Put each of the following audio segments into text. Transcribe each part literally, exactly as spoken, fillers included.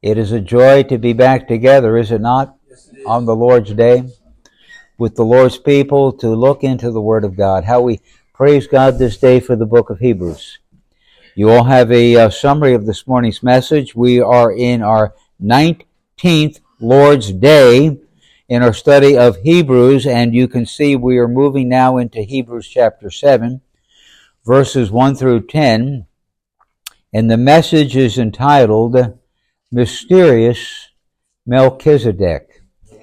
It is a joy to be back together, is it not, Yes, it is. on the Lord's Day, with the Lord's people to look into the Word of God. How we praise God this day for the book of Hebrews. You all have a uh, summary of this morning's message. We are in our nineteenth Lord's Day in our study of Hebrews, and you can see we are moving now into Hebrews chapter seven, verses one through ten, and the message is entitled Mysterious Melchizedek.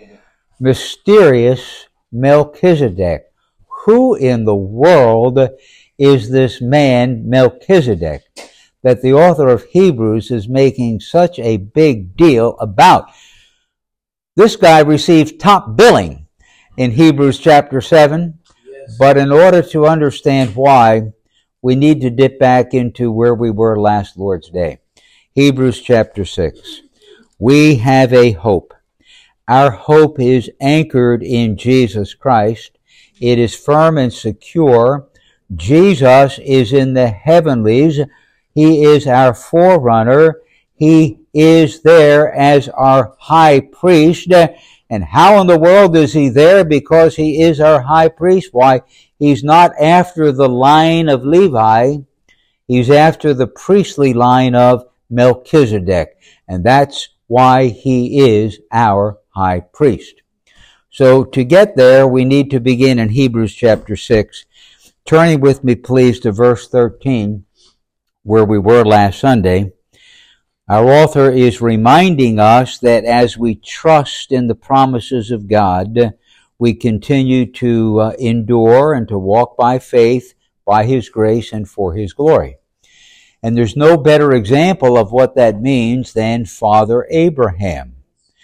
Mysterious Melchizedek. Who in the world is this man Melchizedek that the author of Hebrews is making such a big deal about? This guy received top billing in Hebrews chapter seven, Yes. but in order to understand why, we need to dip back into where we were last Lord's Day. Hebrews chapter six. We have a hope. Our hope is anchored in Jesus Christ. It is firm and secure. Jesus is in the heavenlies. He is our forerunner. He is there as our high priest. And how in the world is he there? Because he is our high priest. Why? He's not after the line of Levi. He's after the priestly line of Melchizedek. And that's why he is our high priest. So to get there, we need to begin in Hebrews chapter six. Turning with me, please, to verse thirteen, where we were last Sunday. Our author is reminding us that as we trust in the promises of God, we continue to uh, endure and to walk by faith, by His grace, and for His glory. And there's no better example of what that means than Father Abraham.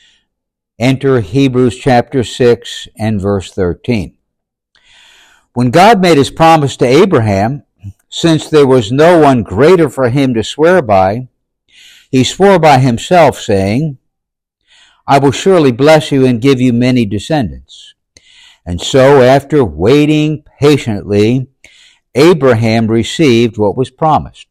Enter Hebrews chapter six and verse thirteen. When God made His promise to Abraham, since there was no one greater for him to swear by, He swore by Himself, saying, I will surely bless you and give you many descendants. And so, after waiting patiently, Abraham received what was promised.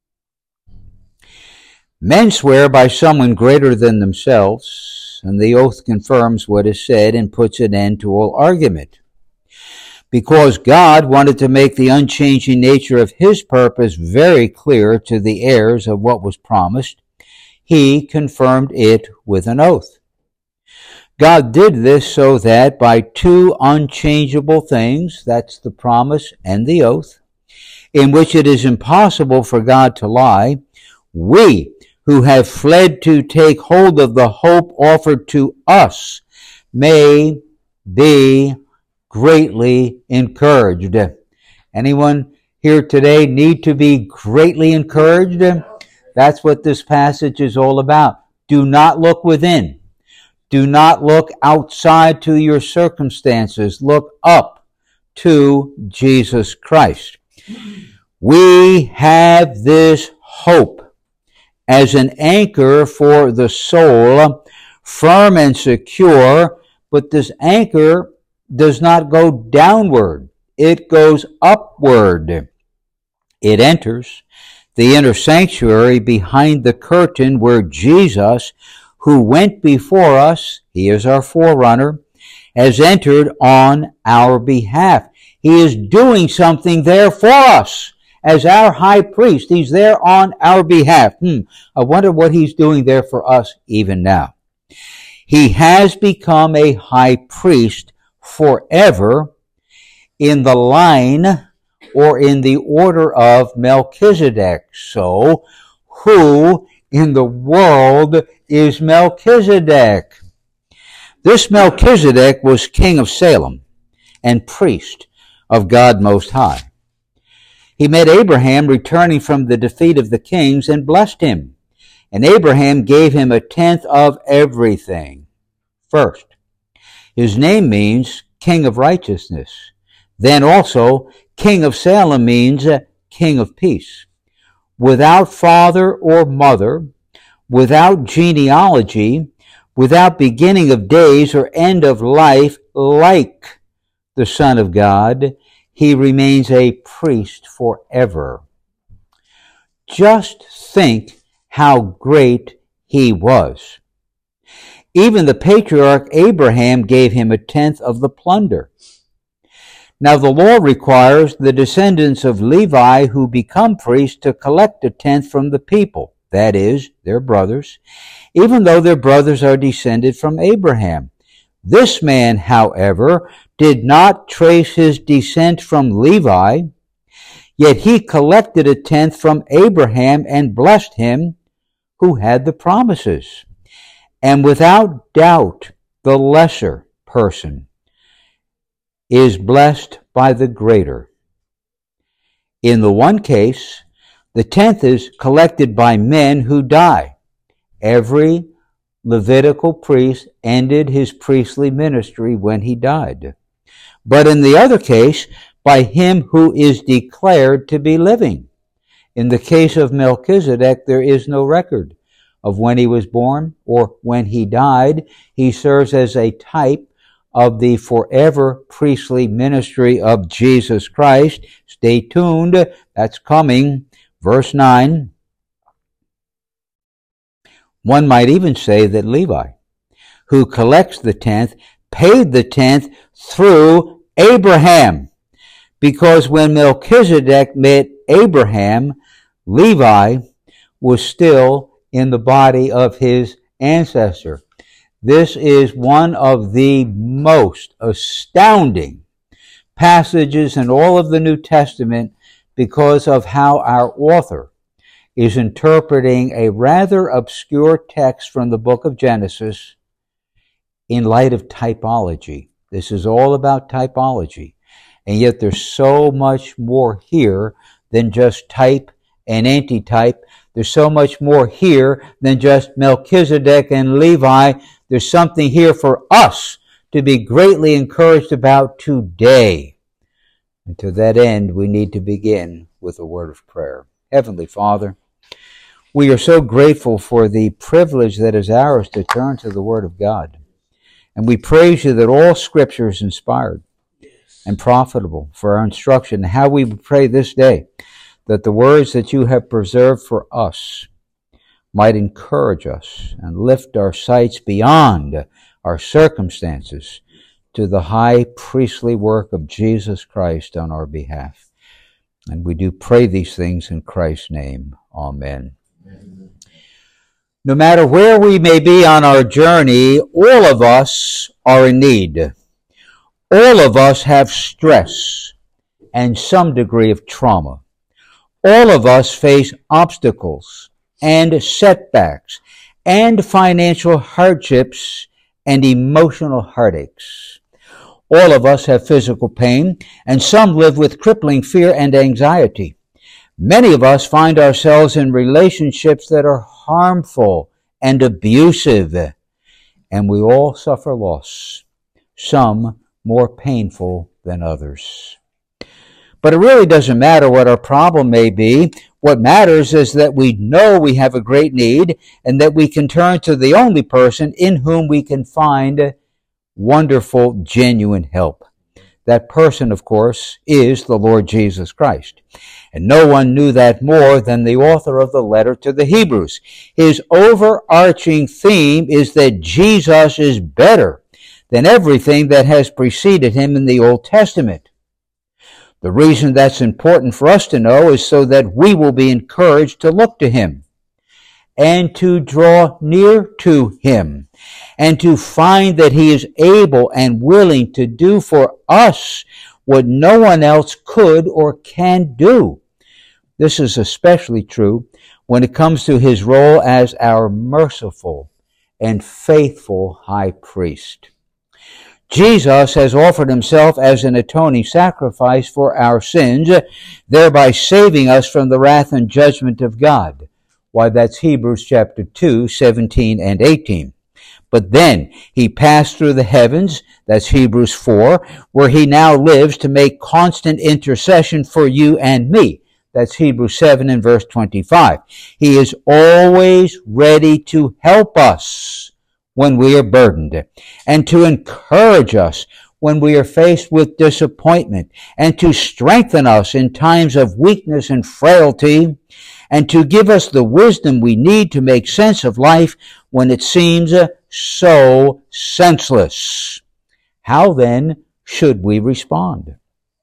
Men swear by someone greater than themselves, and the oath confirms what is said and puts an end to all argument. Because God wanted to make the unchanging nature of His purpose very clear to the heirs of what was promised, He confirmed it with an oath. God did this so that by two unchangeable things, that's the promise and the oath, in which it is impossible for God to lie, we who have fled to take hold of the hope offered to us may be greatly encouraged. Anyone here today need to be greatly encouraged? That's what this passage is all about. Do not look within. Do not look outside to your circumstances. Look up to Jesus Christ. We have this hope as an anchor for the soul, firm and secure, but this anchor does not go downward. It goes upward. It enters the inner sanctuary behind the curtain where Jesus, who went before us, He is our forerunner, has entered on our behalf. He is doing something there for us. As our high priest, He's there on our behalf. Hmm, I wonder what He's doing there for us even now. He has become a high priest forever in the line or in the order of Melchizedek. So, who in the world is Melchizedek? This Melchizedek was king of Salem and priest of God Most High. He met Abraham returning from the defeat of the kings and blessed him. And Abraham gave him a tenth of everything. First, his name means King of Righteousness. Then also, King of Salem means King of Peace. Without father or mother, without genealogy, without beginning of days or end of life, like the Son of God, He remains a priest forever. Just think how great he was. Even the patriarch Abraham gave him a tenth of the plunder. Now the law requires the descendants of Levi who become priests to collect a tenth from the people, that is, their brothers, even though their brothers are descended from Abraham. This man, however, did not trace his descent from Levi, yet he collected a tenth from Abraham and blessed him who had the promises. And without doubt, the lesser person is blessed by the greater. In the one case, the tenth is collected by men who die. Every Levitical priest ended his priestly ministry when he died. But in the other case, by him who is declared to be living. In the case of Melchizedek, there is no record of when he was born or when he died. He serves as a type of the forever priestly ministry of Jesus Christ. Stay tuned. That's coming. Verse nine. One might even say that Levi, who collects the tenth, paid the tenth through Abraham. Because when Melchizedek met Abraham, Levi was still in the body of his ancestor. This is one of the most astounding passages in all of the New Testament because of how our author is interpreting a rather obscure text from the book of Genesis in light of typology. This is all about typology. And yet there's so much more here than just type and antitype. There's so much more here than just Melchizedek and Levi. There's something here for us to be greatly encouraged about today. And to that end, we need to begin with a word of prayer. Heavenly Father, we are so grateful for the privilege that is ours to turn to the Word of God. And we praise you that all Scripture is inspired and profitable for our instruction. How we pray this day that the words that you have preserved for us might encourage us and lift our sights beyond our circumstances to the high priestly work of Jesus Christ on our behalf. And we do pray these things in Christ's name. Amen. Amen. No matter where we may be on our journey, all of us are in need. All of us have stress and some degree of trauma. All of us face obstacles and setbacks and financial hardships and emotional heartaches. All of us have physical pain, and some live with crippling fear and anxiety. Many of us find ourselves in relationships that are harmful and abusive, and we all suffer loss, some more painful than others. But it really doesn't matter what our problem may be. What matters is that we know we have a great need and that we can turn to the only person in whom we can find wonderful, genuine help. That person, of course, is the Lord Jesus Christ. And no one knew that more than the author of the letter to the Hebrews. His overarching theme is that Jesus is better than everything that has preceded him in the Old Testament. The reason that's important for us to know is so that we will be encouraged to look to him and to draw near to him and to find that he is able and willing to do for us what no one else could or can do. This is especially true when it comes to his role as our merciful and faithful high priest. Jesus has offered himself as an atoning sacrifice for our sins, thereby saving us from the wrath and judgment of God. Why, that's Hebrews chapter two, seventeen and eighteen. But then he passed through the heavens, that's Hebrews four, where he now lives to make constant intercession for you and me. That's Hebrews seven and verse twenty-five. He is always ready to help us when we are burdened, and to encourage us when we are faced with disappointment, and to strengthen us in times of weakness and frailty, and to give us the wisdom we need to make sense of life when it seems so senseless. How then should we respond?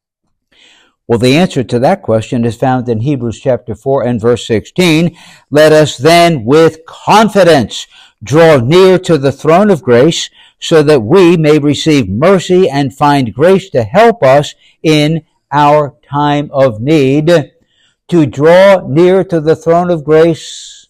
Well, the answer to that question is found in Hebrews chapter four and verse sixteen. Let us then with confidence draw near to the throne of grace, so that we may receive mercy and find grace to help us in our time of need. To draw near to the throne of grace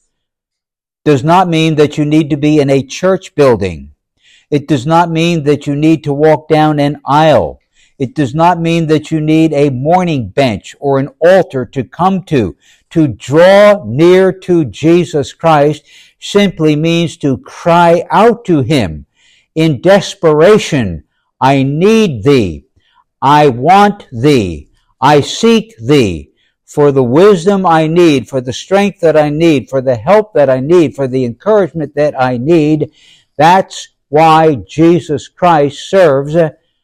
does not mean that you need to be in a church building. It does not mean that you need to walk down an aisle. It does not mean that you need a mourning bench or an altar to come to. To draw near to Jesus Christ simply means to cry out to Him in desperation. I need Thee. I want Thee. I seek Thee for the wisdom I need, for the strength that I need, for the help that I need, for the encouragement that I need. That's why Jesus Christ serves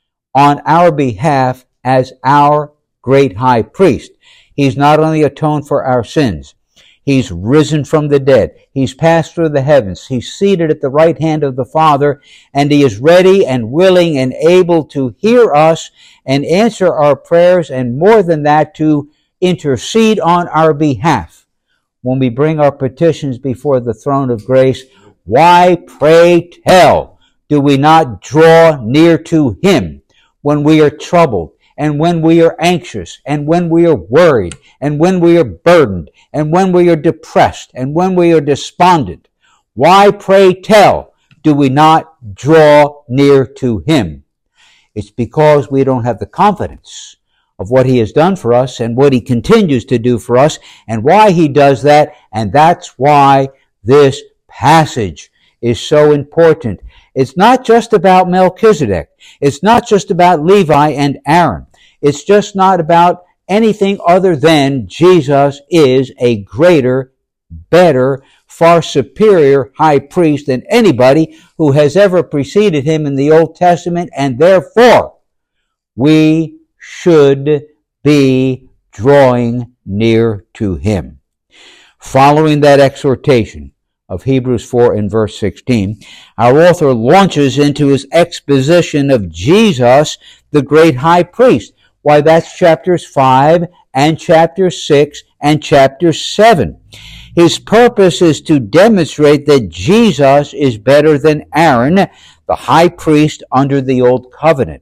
on our behalf as our great high priest. He's not only atoned for our sins, He's risen from the dead. He's passed through the heavens. He's seated at the right hand of the Father, and He is ready and willing and able to hear us and answer our prayers, and more than that, to intercede on our behalf when we bring our petitions before the throne of grace. Why, pray tell, do we not draw near to Him when we are troubled, and when we are anxious, and when we are worried, and when we are burdened, and when we are depressed, and when we are despondent? Why, pray tell, do we not draw near to Him? It's because we don't have the confidence of what He has done for us and what He continues to do for us and why He does that. And that's why this passage is so important. It's not just about Melchizedek. It's not just about Levi and Aaron. It's just not about anything other than Jesus is a greater, better, far superior high priest than anybody who has ever preceded Him in the Old Testament, and therefore we should be drawing near to Him. Following that exhortation of Hebrews four and verse sixteen, our author launches into his exposition of Jesus, the great high priest. Why, that's chapters five and chapter six and chapter seven. His purpose is to demonstrate that Jesus is better than Aaron, the high priest under the old covenant.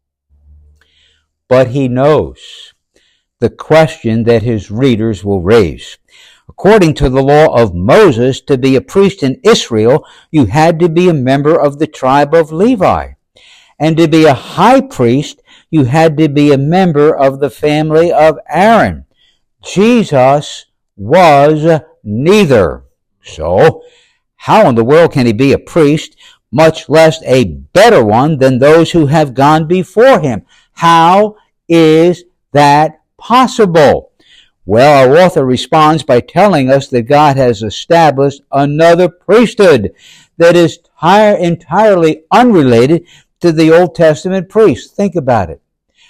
But he knows the question that his readers will raise. According to the law of Moses, to be a priest in Israel, you had to be a member of the tribe of Levi. And to be a high priest, you had to be a member of the family of Aaron. Jesus was neither. So, how in the world can He be a priest, much less a better one than those who have gone before Him? How is that possible? Well, our author responds by telling us that God has established another priesthood that is tire, entirely unrelated to the Old Testament priests. Think about it.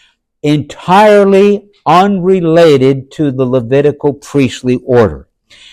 Entirely unrelated to the Levitical priestly order.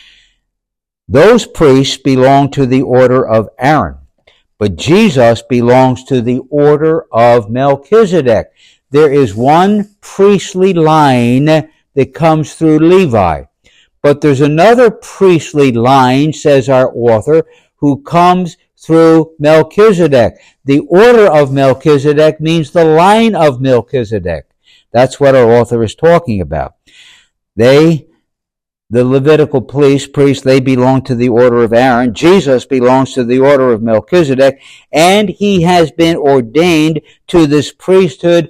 Those priests belong to the order of Aaron, but Jesus belongs to the order of Melchizedek. There is one priestly line that comes through Levi, but there's another priestly line, says our author, who comes through Melchizedek. The order of Melchizedek means the line of Melchizedek. That's what our author is talking about. They, the Levitical priests, they belong to the order of Aaron. Jesus belongs to the order of Melchizedek, and he has been ordained to this priesthood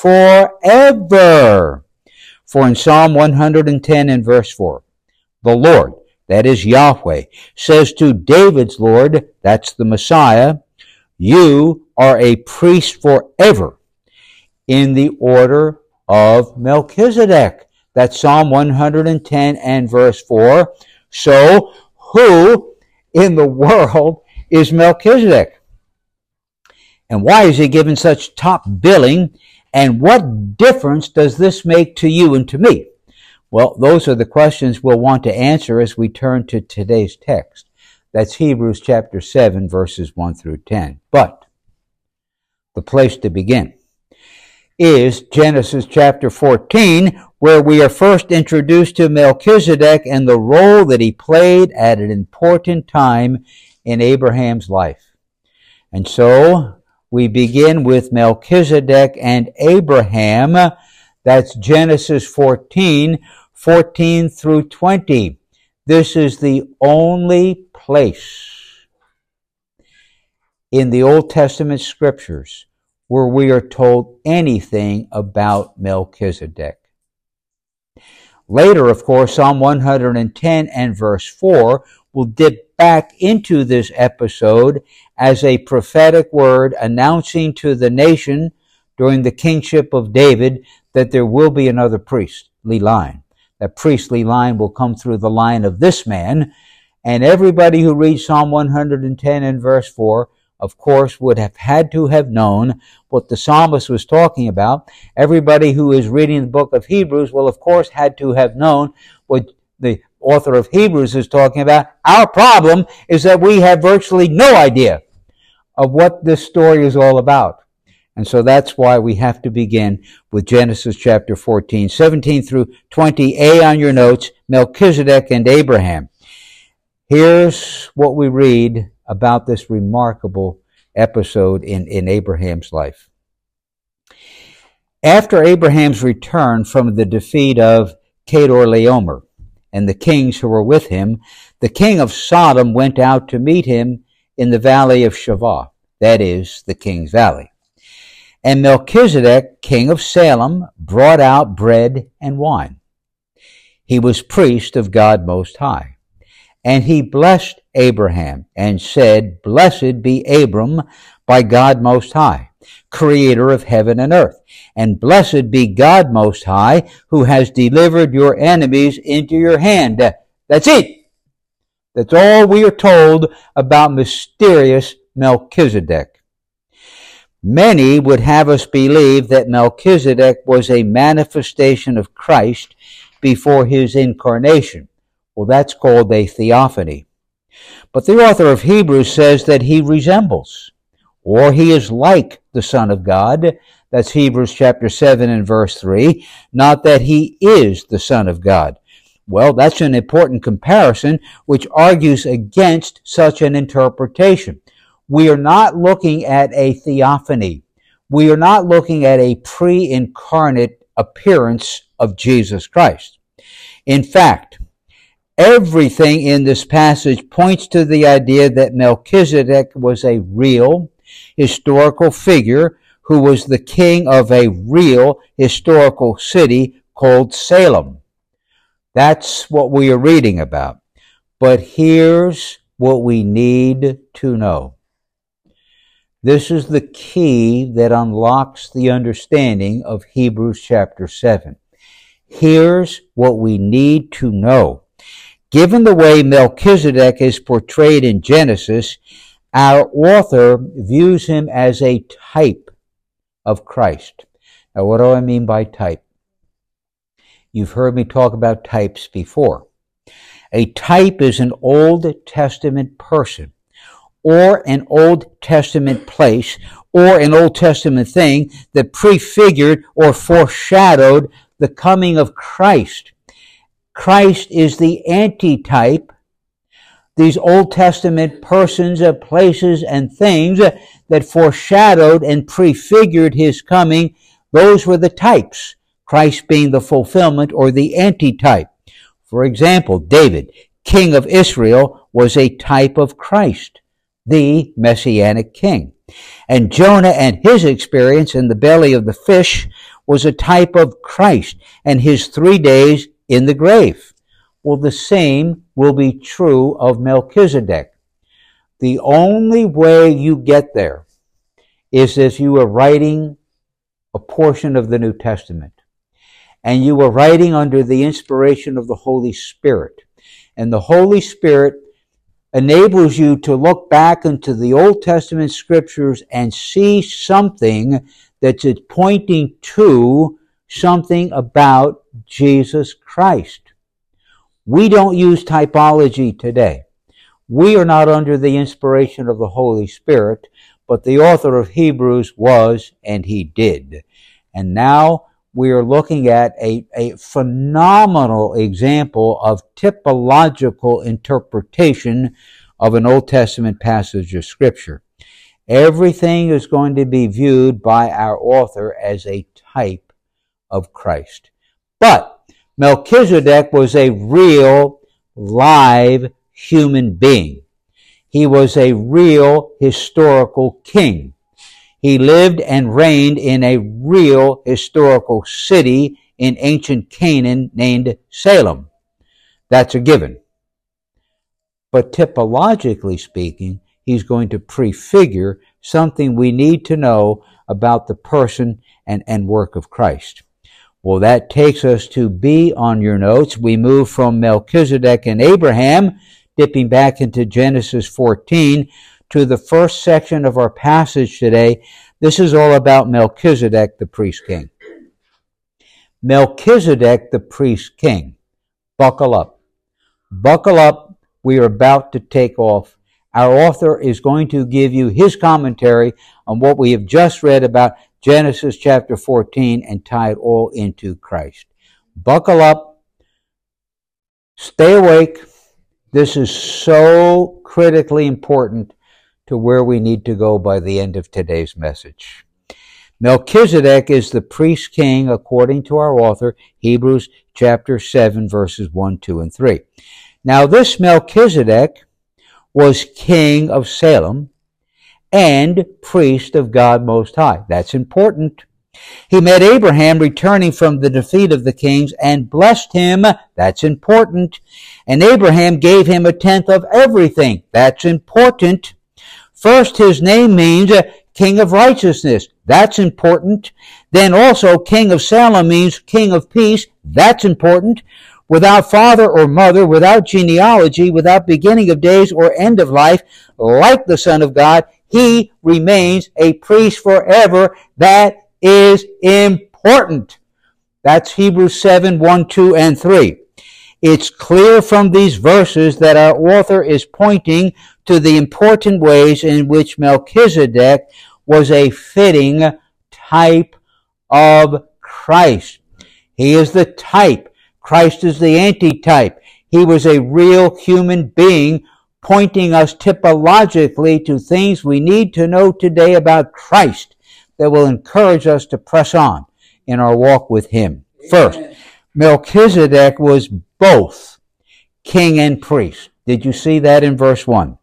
forever. For in Psalm one hundred ten and verse four, the Lord, that is Yahweh, says to David's Lord, that's the Messiah, you are a priest forever in the order of Melchizedek. That's Psalm one hundred ten and verse four. So, who in the world is Melchizedek? And why is he given such top billing? And what difference does this make to you and to me? Well, those are the questions we'll want to answer as we turn to today's text. That's Hebrews chapter seven, verses one through ten. But the place to begin is Genesis chapter fourteen, where we are first introduced to Melchizedek and the role that he played at an important time in Abraham's life. And so we begin with Melchizedek and Abraham. That's Genesis fourteen, fourteen through twenty. This is the only place in the Old Testament scriptures where we are told anything about Melchizedek. Later, of course, Psalm one hundred ten and verse four will dip back into this episode as a prophetic word announcing to the nation during the kingship of David that there will be another priestly line. That priestly line will come through the line of this man, and everybody who reads Psalm one hundred ten and verse four, of course, would have had to have known what the psalmist was talking about. Everybody who is reading the book of Hebrews will, of course, had to have known what the author of Hebrews is talking about. Our problem is that we have virtually no idea of what this story is all about. And so that's why we have to begin with Genesis chapter fourteen, seventeen through twenty. A on your notes, Melchizedek and Abraham. Here's what we read about this remarkable episode in, in Abraham's life. After Abraham's return from the defeat of Chedorlaomer and the kings who were with him, the king of Sodom went out to meet him in the valley of Shavah, that is, the king's valley. And Melchizedek, king of Salem, brought out bread and wine. He was priest of God Most High. And he blessed Abraham and said, Blessed be Abram by God Most High, creator of heaven and earth. And blessed be God Most High, who has delivered your enemies into your hand. That's it. That's all we are told about mysterious Melchizedek. Many would have us believe that Melchizedek was a manifestation of Christ before his incarnation. Well, that's called a theophany. But the author of Hebrews says that he resembles, or he is like the Son of God. That's Hebrews chapter seven and verse three. Not that he is the Son of God. Well, that's an important comparison which argues against such an interpretation. We are not looking at a theophany. We are not looking at a pre-incarnate appearance of Jesus Christ. In fact, everything in this passage points to the idea that Melchizedek was a real historical figure who was the king of a real historical city called Salem. That's what we are reading about. But here's what we need to know. This is the key that unlocks the understanding of Hebrews chapter seven. Here's what we need to know. Given the way Melchizedek is portrayed in Genesis, our author views him as a type of Christ. Now, what do I mean by type? You've heard me talk about types before. A type is an Old Testament person, or an Old Testament place, or an Old Testament thing that prefigured or foreshadowed the coming of Christ. Christ is the antitype. These Old Testament persons, places, and things that foreshadowed and prefigured his coming, those were the types, Christ being the fulfillment or the antitype. For example, David, king of Israel, was a type of Christ, the Messianic king. And Jonah and his experience in the belly of the fish was a type of Christ and his three days in the grave. Well, the same will be true of Melchizedek. The only way you get there is if you are writing a portion of the New Testament, and you are writing under the inspiration of the Holy Spirit, and the Holy Spirit enables you to look back into the Old Testament scriptures and see something that's pointing to something about Jesus Christ. We don't use typology today. We are not under the inspiration of the Holy Spirit, but the author of Hebrews was, and he did. And now we are looking at a, a phenomenal example of typological interpretation of an Old Testament passage of Scripture. Everything is going to be viewed by our author as a type of Christ. But Melchizedek was a real, live human being. He was a real historical king. He lived and reigned in a real historical city in ancient Canaan named Salem. That's a given. But typologically speaking, he's going to prefigure something we need to know about the person and, and work of Christ. Well, that takes us to B on your notes. We move from Melchizedek and Abraham, dipping back into Genesis fourteen, to the first section of our passage today. This is all about Melchizedek, the priest king. Melchizedek, the priest king. Buckle up. Buckle up. We are about to take off. Our author is going to give you his commentary on what we have just read about Genesis chapter fourteen and tie it all into Christ. Buckle up. Stay awake. This is so critically important to where we need to go by the end of today's message. Melchizedek is the priest king according to our author, Hebrews chapter seven, verses one, two, and three. Now this Melchizedek was king of Salem and priest of God Most High. That's important. He met Abraham returning from the defeat of the kings and blessed him. That's important. And Abraham gave him a tenth of everything. That's important. First, his name means King of Righteousness. That's important. Then also, King of Salem means King of Peace. That's important. Without father or mother, without genealogy, without beginning of days or end of life, like the Son of God, he remains a priest forever. That is important. That's Hebrews seven, one, two, and three. It's clear from these verses that our author is pointing to the important ways in which Melchizedek was a fitting type of Christ. He is the type. Christ is the antitype. He was a real human being, pointing us typologically to things we need to know today about Christ that will encourage us to press on in our walk with him. First, Melchizedek was both king and priest. Did you see that in verse one?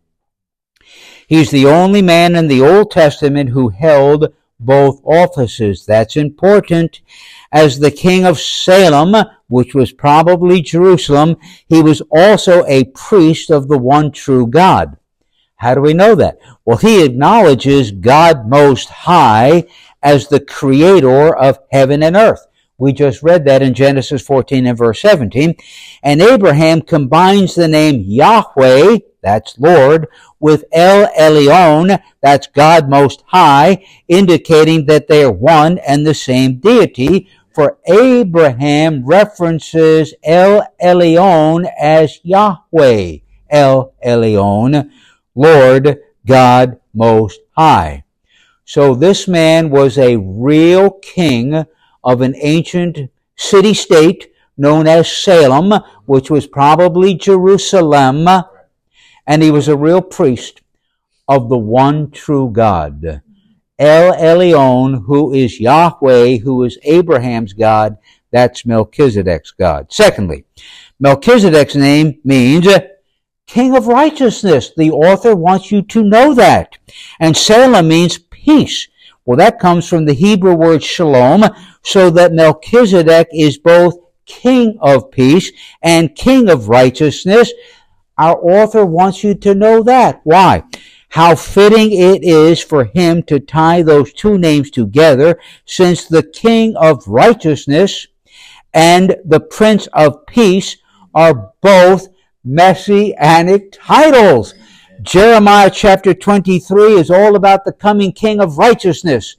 He's the only man in the Old Testament who held both offices. That's important. As the king of Salem, which was probably Jerusalem, he was also a priest of the one true God. How do we know that? Well, he acknowledges God Most High as the creator of heaven and earth. We just read that in Genesis fourteen and verse seventeen. And Abraham combines the name Yahweh, that's Lord, with El Elyon, that's God Most High, indicating that they are one and the same deity. For Abraham references El Elyon as Yahweh, El Elyon, Lord God Most High. So this man was a real king of an ancient city-state known as Salem, which was probably Jerusalem, and he was a real priest of the one true God. El Elyon, who is Yahweh, who is Abraham's God, that's Melchizedek's God. Secondly, Melchizedek's name means King of Righteousness. The author wants you to know that. And Salem means peace. Well, that comes from the Hebrew word shalom, so that Melchizedek is both King of Peace and King of Righteousness. Our author wants you to know that. Why? How fitting it is for him to tie those two names together, since the King of Righteousness and the Prince of Peace are both messianic titles. Jeremiah chapter twenty-three is all about the coming King of Righteousness.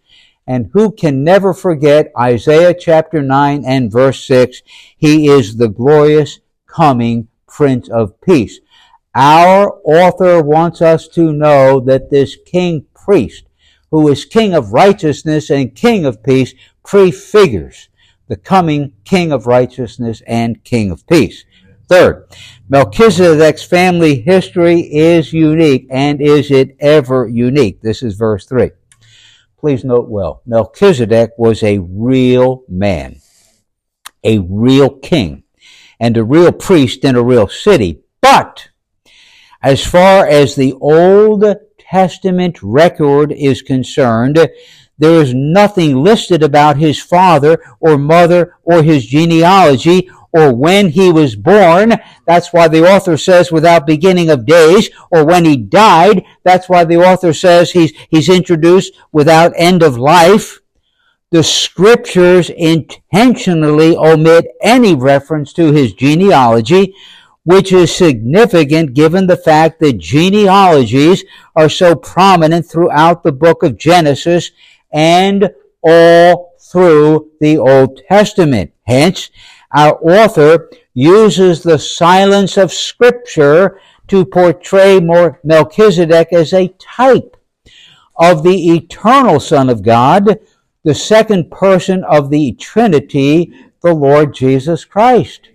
And who can never forget Isaiah chapter nine and verse six? He is the glorious coming Prince of Peace. Our author wants us to know that this king priest, who is king of righteousness and king of peace, prefigures the coming king of righteousness and king of peace. Third, Melchizedek's family history is unique, and is it ever unique? This is verse three. Please note well, Melchizedek was a real man, a real king, and a real priest in a real city. But as far as the Old Testament record is concerned, there is nothing listed about his father or mother or his genealogy or when he was born. That's why the author says without beginning of days, or when he died. That's why the author says he's, he's introduced without end of life. The scriptures intentionally omit any reference to his genealogy, which is significant given the fact that genealogies are so prominent throughout the book of Genesis and all through the Old Testament. Hence, our author uses the silence of Scripture to portray Melchizedek as a type of the eternal Son of God, the second person of the Trinity, the Lord Jesus Christ.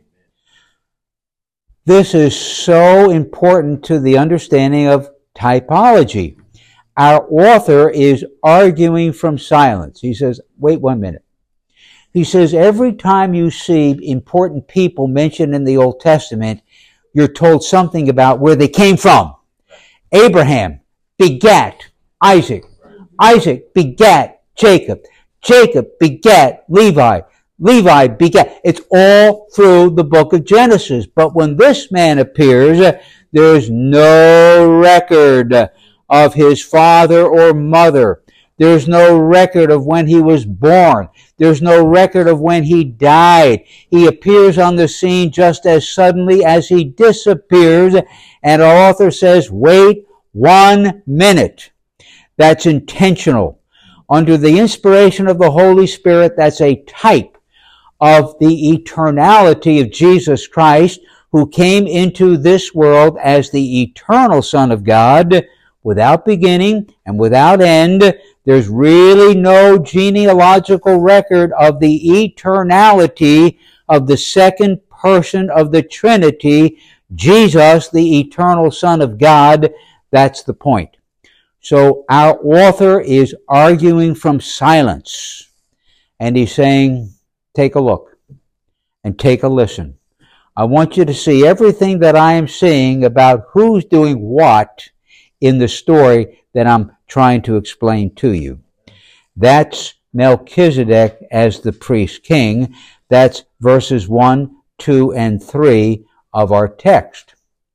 This is so important to the understanding of typology. Our author is arguing from silence. He says, wait one minute. He says, every time you see important people mentioned in the Old Testament, you're told something about where they came from. Abraham begat Isaac. Isaac begat Jacob. Jacob begat Levi. Levi begat. It's all through the book of Genesis. But when this man appears, there's no record of his father or mother. There's no record of when he was born. There's no record of when he died. He appears on the scene just as suddenly as he disappears, and our author says, wait one minute. That's intentional. Under the inspiration of the Holy Spirit, that's a type of the eternality of Jesus Christ, who came into this world as the eternal Son of God, without beginning and without end. There's really no genealogical record of the eternality of the second person of the Trinity, Jesus, the eternal Son of God. That's the point. So our author is arguing from silence, and he's saying, take a look and take a listen. I want you to see everything that I am seeing about who's doing what in the story that I'm trying to explain to you. That's Melchizedek as the priest king. That's verses one, two, and three of our text.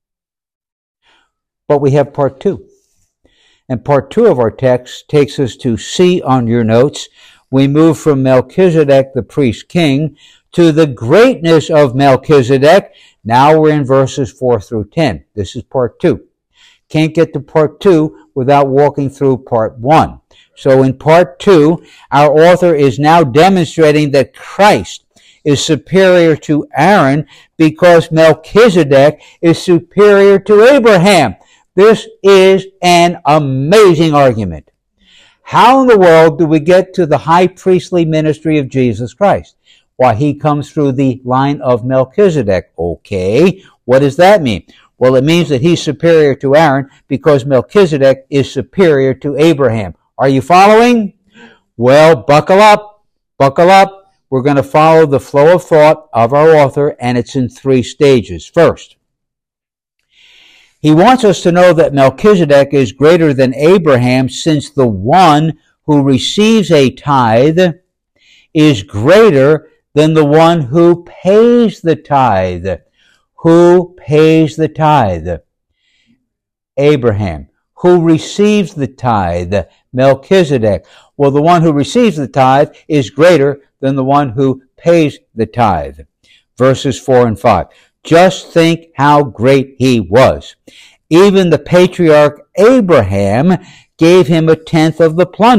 But we have part two. And part two of our text takes us to C on your notes. We move from Melchizedek, the priest king, to the greatness of Melchizedek. Now we're in verses four through ten. This is part two. Can't get to part two without walking through part one. So in part two, our author is now demonstrating that Christ is superior to Aaron because Melchizedek is superior to Abraham. This is an amazing argument. How in the world do we get to the high priestly ministry of Jesus Christ? Why, he comes through the line of Melchizedek. Okay, what does that mean? Well, it means that he's superior to Aaron because Melchizedek is superior to Abraham. Are you following? Well, buckle up, buckle up. We're going to follow the flow of thought of our author, and it's in three stages. First, he wants us to know that Melchizedek is greater than Abraham, since the one who receives a tithe is greater than the one who pays the tithe. Who pays the tithe? Abraham. Who receives the tithe? Melchizedek. Well, the one who receives the tithe is greater than the one who pays the tithe. Verses four and five. Just think how great he was. Even the patriarch Abraham gave him a tenth of the plunder.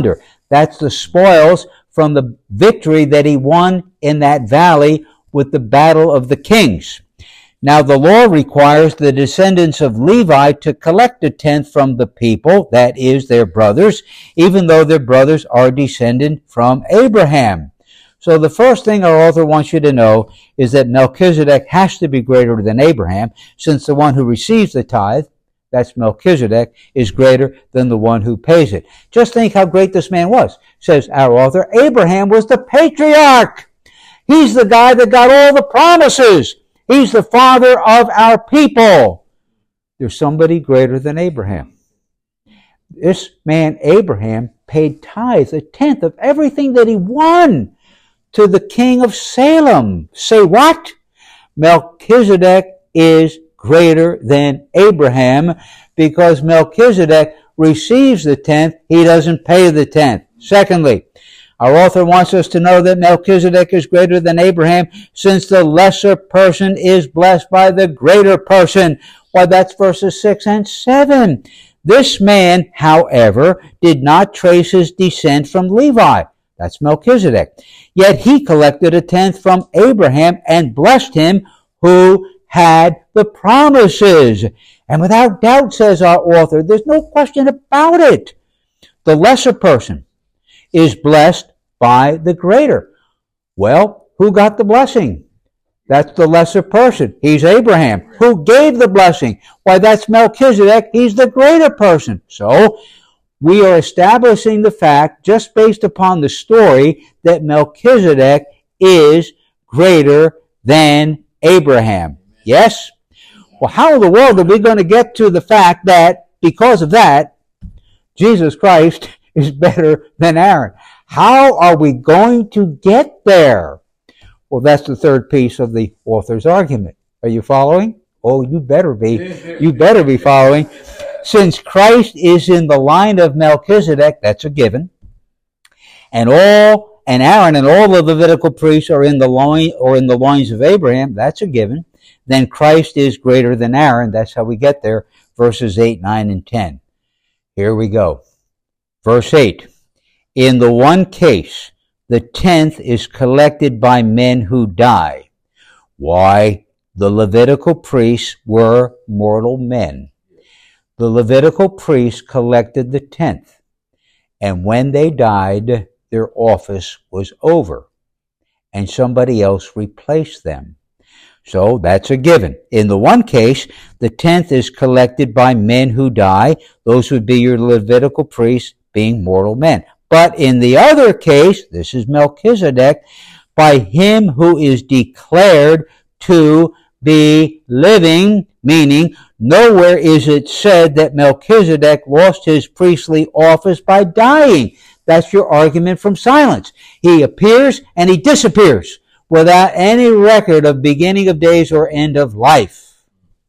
That's the spoils from the victory that he won in that valley with the battle of the kings. Now the law requires the descendants of Levi to collect a tenth from the people, that is, their brothers, even though their brothers are descended from Abraham. So the first thing our author wants you to know is that Melchizedek has to be greater than Abraham, since the one who receives the tithe, that's Melchizedek, is greater than the one who pays it. Just think how great this man was. Says our author, Abraham was the patriarch. He's the guy that got all the promises. He's the father of our people. There's somebody greater than Abraham. This man, Abraham, paid tithes, a tenth of everything that he won, to the king of Salem. Say what? Melchizedek is greater than Abraham, because Melchizedek receives the tenth, he doesn't pay the tenth. Secondly, our author wants us to know that Melchizedek is greater than Abraham, since the lesser person is blessed by the greater person. Why, that's verses six and seven. This man, however, did not trace his descent from Levi. That's Melchizedek. Yet he collected a tenth from Abraham and blessed him who had the promises. And without doubt, says our author, there's no question about it, the lesser person is blessed by the greater. Well, who got the blessing? That's the lesser person. He's Abraham. Who gave the blessing? Why, that's Melchizedek. He's the greater person. So, we are establishing the fact, just based upon the story, that Melchizedek is greater than Abraham. Yes? Well, how in the world are we going to get to the fact that, because of that, Jesus Christ is better than Aaron? How are we going to get there? Well, that's the third piece of the author's argument. Are you following? Oh, you better be. You better be following. Since Christ is in the line of Melchizedek, that's a given, and all and Aaron and all the Levitical priests are in the loin or in the loins of Abraham, that's a given, then Christ is greater than Aaron. That's how we get there. Verses eight, nine, and ten. Here we go. Verse eight. In the one case, the tenth is collected by men who die. Why? The Levitical priests were mortal men. The Levitical priests collected the tenth, and when they died, their office was over, and somebody else replaced them. So that's a given. In the one case, the tenth is collected by men who die. Those would be your Levitical priests, being mortal men. But in the other case, this is Melchizedek, by him who is declared to be living, meaning nowhere is it said that Melchizedek lost his priestly office by dying. That's your argument from silence. He appears and he disappears without any record of beginning of days or end of life.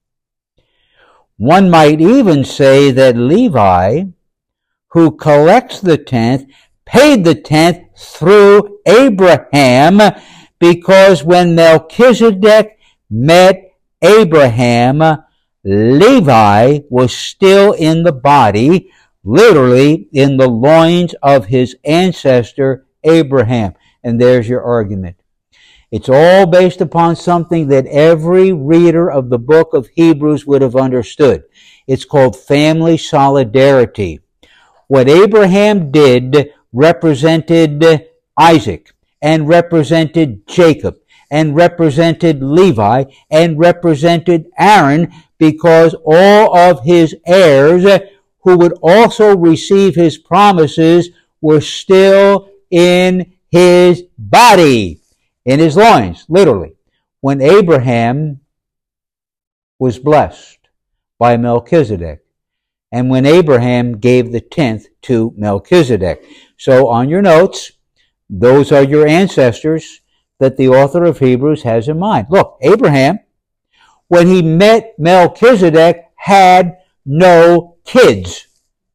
One might even say that Levi, who collects the tenth, paid the tenth through Abraham, because when Melchizedek met Abraham, Levi was still in the body, literally in the loins of his ancestor Abraham. And there's your argument. It's all based upon something that every reader of the book of Hebrews would have understood. It's called family solidarity. What Abraham did represented Isaac, and represented Jacob, and represented Levi, and represented Aaron, because all of his heirs, who would also receive his promises, were still in his body, in his loins, literally. When Abraham was blessed by Melchizedek, and when Abraham gave the tenth to Melchizedek. So on your notes, those are your ancestors that the author of Hebrews has in mind. Look, Abraham, when he met Melchizedek, had no kids.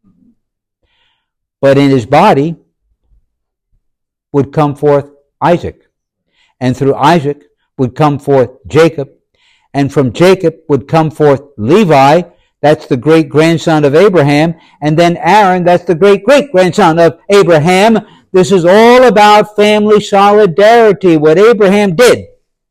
But in his body would come forth Isaac. And through Isaac would come forth Jacob. And from Jacob would come forth Levi. that's the great-grandson of Abraham, and then Aaron, that's the great-great-grandson of Abraham. This is all about family solidarity, what Abraham did.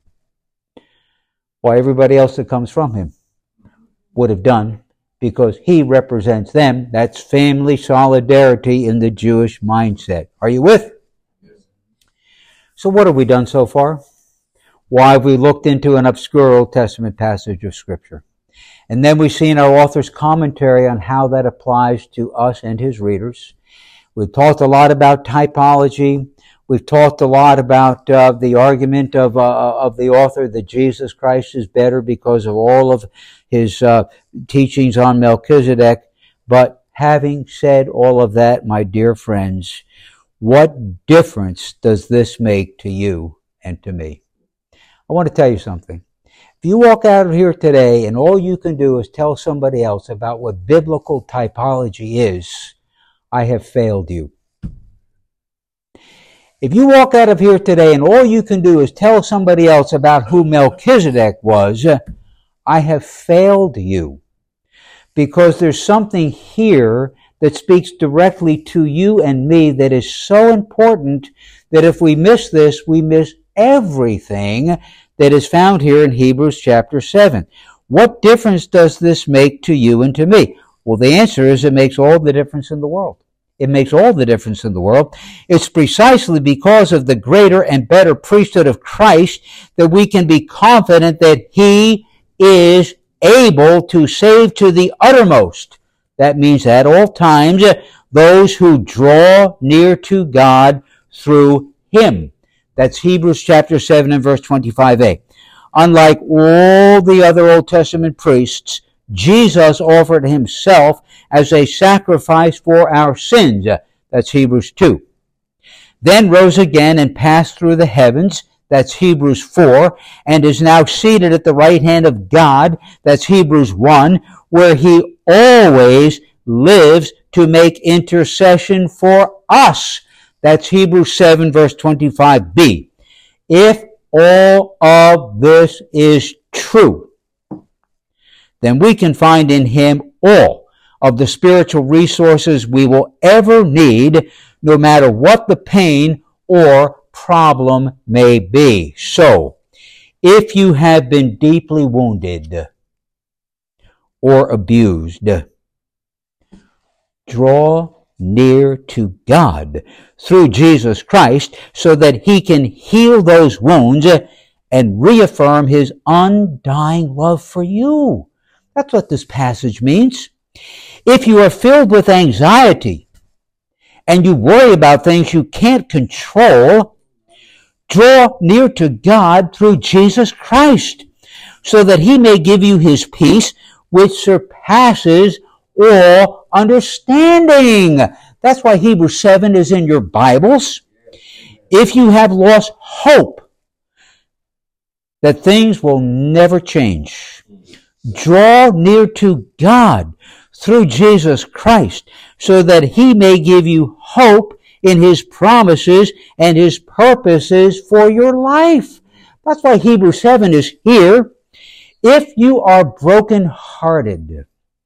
Why everybody else that comes from him would have done, because he represents them. That's family solidarity in the Jewish mindset. Are you with? Yes. So what have we done so far? Why have we looked into an obscure Old Testament passage of Scripture? And then we've seen our author's commentary on how that applies to us and his readers. We've talked a lot about typology. We've talked a lot about uh, the argument of uh, of the author that Jesus Christ is better because of all of his uh, teachings on Melchizedek. But having said all of that, my dear friends, what difference does this make to you and to me? I want to tell you something. If you walk out of here today and all you can do is tell somebody else about what biblical typology is, I have failed you. If you walk out of here today and all you can do is tell somebody else about who Melchizedek was, I have failed you. Because there's something here that speaks directly to you and me that is so important that if we miss this, we miss everything that is found here in Hebrews chapter seven. What difference does this make to you and to me? Well, the answer is it makes all the difference in the world. It makes all the difference in the world. It's precisely because of the greater and better priesthood of Christ that we can be confident that he is able to save to the uttermost. That means at all times those who draw near to God through him. That's Hebrews chapter seven and verse twenty-five a. Unlike all the other Old Testament priests, Jesus offered himself as a sacrifice for our sins. That's Hebrews two. Then rose again and passed through the heavens. That's Hebrews four. And is now seated at the right hand of God. That's Hebrews one, where he always lives to make intercession for us. That's Hebrews seven verse twenty-five b. If all of this is true, then we can find in him all of the spiritual resources we will ever need, no matter what the pain or problem may be. So, if you have been deeply wounded or abused, draw near to God through Jesus Christ so that he can heal those wounds and reaffirm his undying love for you. That's what this passage means. If you are filled with anxiety and you worry about things you can't control, draw near to God through Jesus Christ so that he may give you his peace which surpasses all understanding. That's why Hebrews seven is in your Bibles. If you have lost hope that things will never change, draw near to God through Jesus Christ so that he may give you hope in his promises and his purposes for your life. That's why Hebrews seven is here. If you are brokenhearted,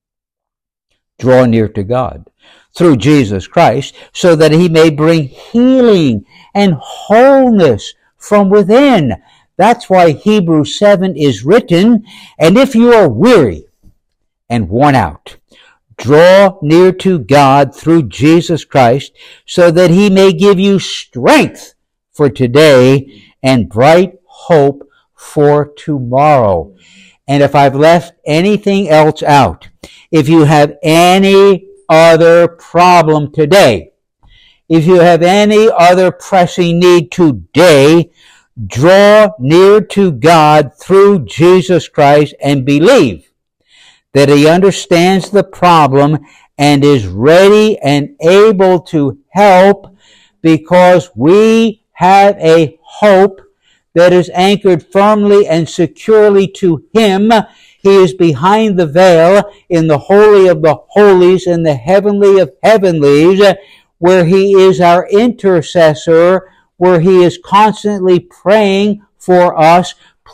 draw near to God through Jesus Christ so that he may bring healing and wholeness from within. That's why Hebrews seven is written. And if you are weary and worn out, draw near to God through Jesus Christ so that he may give you strength for today and bright hope for tomorrow. And if I've left anything else out, if you have any other problem today, if you have any other pressing need today, draw near to God through Jesus Christ and believe that he understands the problem and is ready and able to help, because we have a hope that is anchored firmly and securely to him. He is behind the veil in the Holy of the Holies, in the Heavenly of Heavenlies, where he is our intercessor, where he is constantly praying for us,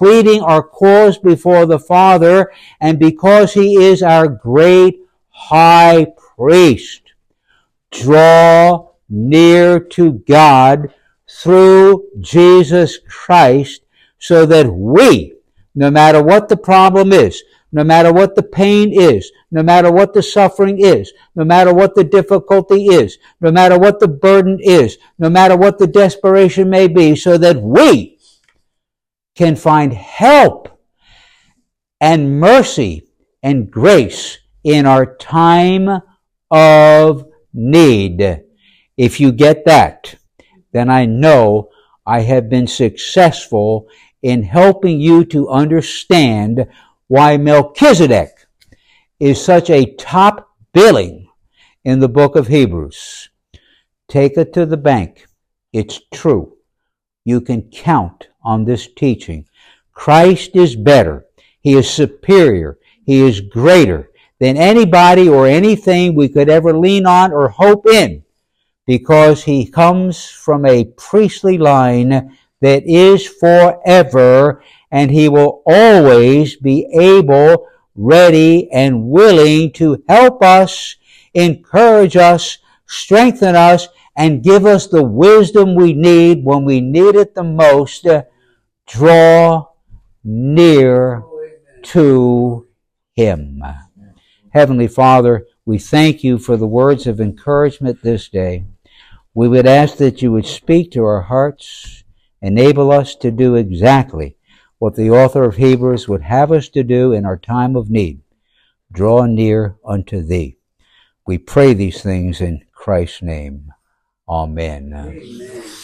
pleading our cause before the Father, and because he is our great high priest, draw near to God through Jesus Christ, so that we, no matter what the problem is, no matter what the pain is, no matter what the suffering is, no matter what the difficulty is, no matter what the burden is, no matter what the desperation may be, so that we can find help and mercy and grace in our time of need. If you get that, then I know I have been successful in helping you to understand why Melchizedek is such a top billing in the book of Hebrews. Take it to the bank. It's true. You can count on this teaching. Christ is better. He is superior. He is greater than anybody or anything we could ever lean on or hope in, because he comes from a priestly line that is forever, and he will always be able, ready, and willing to help us, encourage us, strengthen us, and give us the wisdom we need when we need it the most. Draw near to him. Heavenly Father, we thank you for the words of encouragement this day. We would ask that you would speak to our hearts, enable us to do exactly what the author of Hebrews would have us to do in our time of need. Draw near unto thee. We pray these things in Christ's name. Amen. Amen.